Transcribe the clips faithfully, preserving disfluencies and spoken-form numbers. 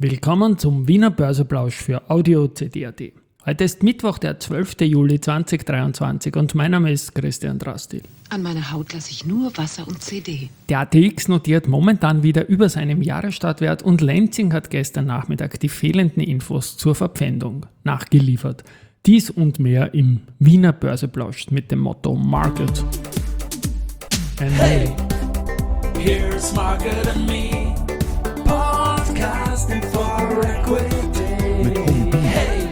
Willkommen zum Wiener Börseplausch für Audio C D punkt A T. Heute ist Mittwoch, der zwölfter Juli zweitausenddreiundzwanzig und mein Name ist Christian Drastil. An meiner Haut lasse ich nur Wasser und C D. Der A T X notiert momentan wieder über seinem Jahresstartwert und Lenzing hat gestern Nachmittag die fehlenden Infos zur Verpfändung nachgeliefert. Dies und mehr im Wiener Börseplausch mit dem Motto Market and Hey, here's Market and Me, podcasting for equity. Hey,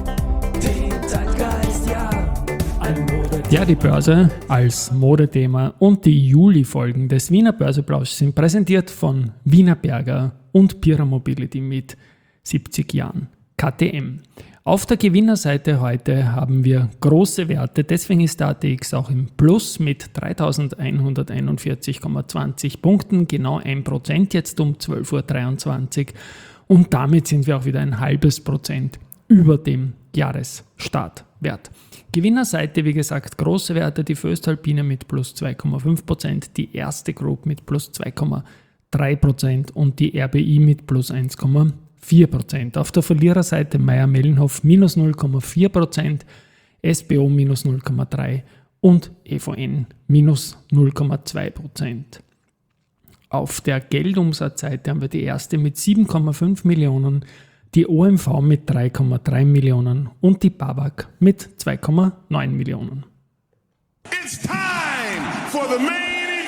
die Zeitgeist, ja, ein Mode. Ja, die Börse als Modethema und die Juli-Folgen des Wiener Börseplausch sind präsentiert von Wienerberger und Pira Mobility mit siebzig Jahren K T M. Auf der Gewinnerseite heute haben wir große Werte, deswegen ist der A T X auch im Plus mit dreitausendeinhunderteinundvierzig Komma zwanzig Punkten, genau ein Prozent jetzt um zwölf Uhr dreiundzwanzig und damit sind wir auch wieder ein halbes Prozent über dem Jahresstartwert. Gewinnerseite, wie gesagt, große Werte, die Voestalpine mit plus zwei Komma fünf Prozent, die Erste Group mit plus zwei Komma drei Prozent und die R B I mit plus eins Komma vier Prozent. Auf der Verliererseite Mayr-Melnhof minus null Komma vier Prozent, S B O minus null Komma drei und E V N minus null Komma zwei Prozent. Auf der Geldumsatzseite haben wir die Erste mit sieben Komma fünf Millionen, die O M V mit drei Komma drei Millionen und die B A W A G mit zwei Komma neun Millionen. It's time for the main event.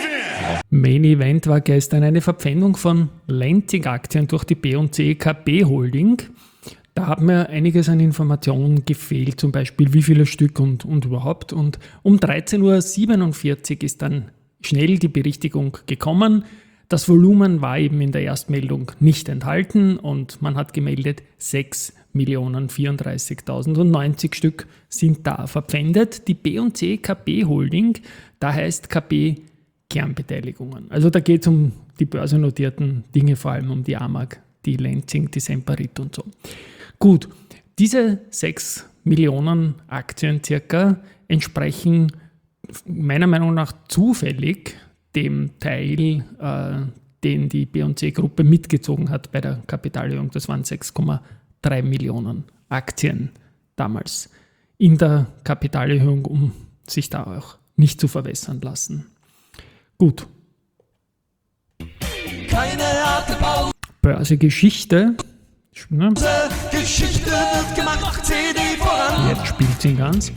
Main Event war gestern eine Verpfändung von Lenzing-Aktien durch die B und C K B Holding. Da hat mir einiges an Informationen gefehlt, zum Beispiel wie viele Stück und, und überhaupt. Und um dreizehn Uhr siebenundvierzig ist dann schnell die Berichtigung gekommen. Das Volumen war eben in der Erstmeldung nicht enthalten und man hat gemeldet, sechs Millionen vierunddreißigtausendneunzig Stück sind da verpfändet. Die B und C K B Holding, da heißt K B Kernbeteiligungen. Also da geht es um die börsennotierten Dinge, vor allem um die A M A G, die Lenzing, die Semperit und so. Gut, diese sechs Millionen Aktien circa entsprechen meiner Meinung nach zufällig dem Teil, äh, den die B und C-Gruppe mitgezogen hat bei der Kapitalerhöhung. Das waren sechs Komma drei Millionen Aktien damals in der Kapitalerhöhung, um sich da auch nicht zu verwässern lassen. Gut. Keine harte Pause, Börsegeschichte. Ja, Geschichte wird gemacht, C D voran. jetzt spielt sie ganz.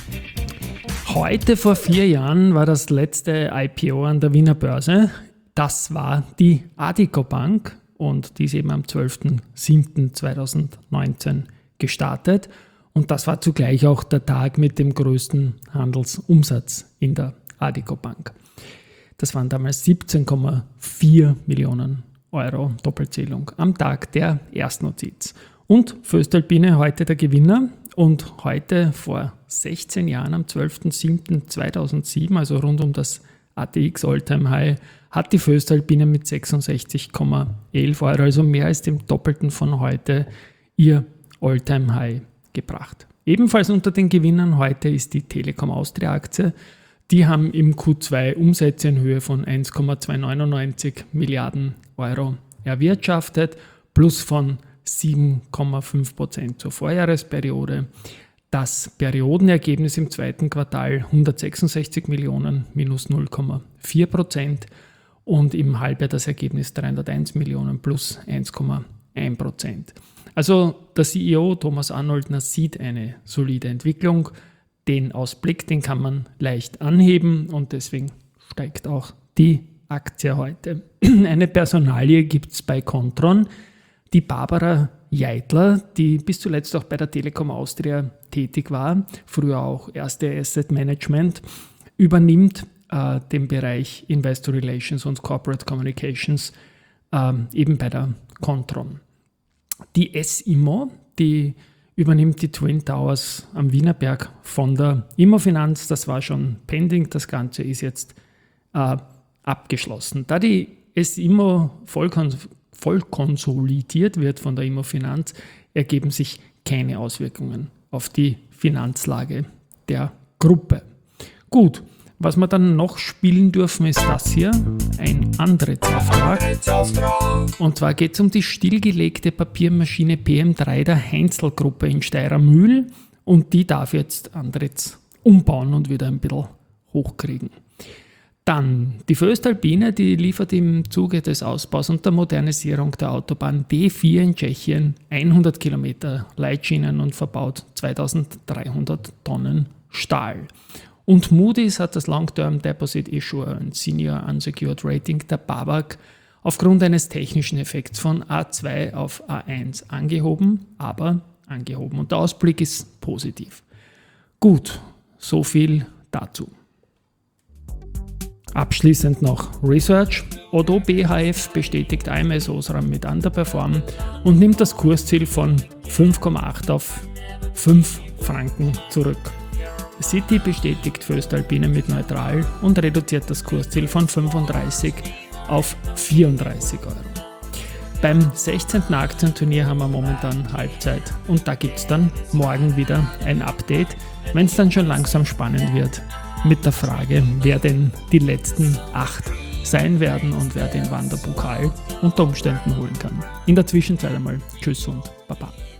Heute vor vier Jahren war das letzte I P O an der Wiener Börse. Das war die Addiko Bank und die ist eben am zwölfter siebter zweitausendneunzehn gestartet. Und das war zugleich auch der Tag mit dem größten Handelsumsatz in der Addiko Bank. Das waren damals siebzehn Komma vier Millionen Euro Doppelzählung am Tag der Erstnotiz. Und Voestalpine heute der Gewinner und heute vor sechzehn Jahren am zwölfter siebter zweitausendsieben, also rund um das A T X Alltime High, hat die Voestalpine mit sechsundsechzig Komma elf Euro, also mehr als dem Doppelten von heute, ihr Alltime High gebracht. Ebenfalls unter den Gewinnern heute ist die Telekom Austria Aktie. Die haben im Q zwei Umsätze in Höhe von eins Komma zweihundertneunundneunzig Milliarden Euro erwirtschaftet, plus von sieben Komma fünf Prozent zur Vorjahresperiode. Das Periodenergebnis im zweiten Quartal hundertsechsundsechzig Millionen, minus null Komma vier Prozent und im Halbjahr das Ergebnis dreihunderteins Millionen, plus eins Komma eins Prozent. Also der C E O Thomas Arnoldner sieht eine solide Entwicklung. Den Ausblick, den kann man leicht anheben und deswegen steigt auch die Aktie heute. Eine Personalie gibt es bei Kontron. Die Barbara Jeitler, die bis zuletzt auch bei der Telekom Austria tätig war, früher auch Erste Asset Management, übernimmt äh, den Bereich Investor Relations und Corporate Communications äh, eben bei der Kontron. Die S I M O, die übernimmt die Twin Towers am Wienerberg von der Immofinanz. Das war schon pending, das Ganze ist jetzt äh, abgeschlossen. Da die S I M O vollkon- vollkonsolidiert wird von der Immofinanz, ergeben sich keine Auswirkungen auf die Finanzlage der Gruppe. Gut, Was wir dann noch spielen dürfen, ist das hier, ein Antrittsauftrag. Und zwar geht es um die stillgelegte Papiermaschine P M drei der Heinzel-Gruppe in Steirermühl und die darf jetzt Andritz umbauen und wieder ein bisschen hochkriegen. Dann die Voestalpine, die liefert im Zuge des Ausbaus und der Modernisierung der Autobahn D vier in Tschechien hundert Kilometer Leitschienen und verbaut zweitausenddreihundert Tonnen Stahl. Und Moody's hat das Long-Term Deposit Issuer und Senior Unsecured Rating der B A W A G aufgrund eines technischen Effekts von A zwei auf A eins angehoben, aber angehoben. Und der Ausblick ist positiv. Gut, so viel dazu. Abschließend noch Research. Odoo B H F bestätigt A M S Osram mit Underperform und nimmt das Kursziel von fünf Komma acht auf fünf Franken zurück. Citi bestätigt Voestalpine mit Neutral und reduziert das Kursziel von fünfunddreißig auf vierunddreißig Euro. Beim sechzehnten Aktienturnier haben wir momentan Halbzeit und da gibt es dann morgen wieder ein Update, wenn es dann schon langsam spannend wird mit der Frage, wer denn die letzten acht sein werden und wer den Wanderpokal unter Umständen holen kann. In der Zwischenzeit einmal Tschüss und Baba.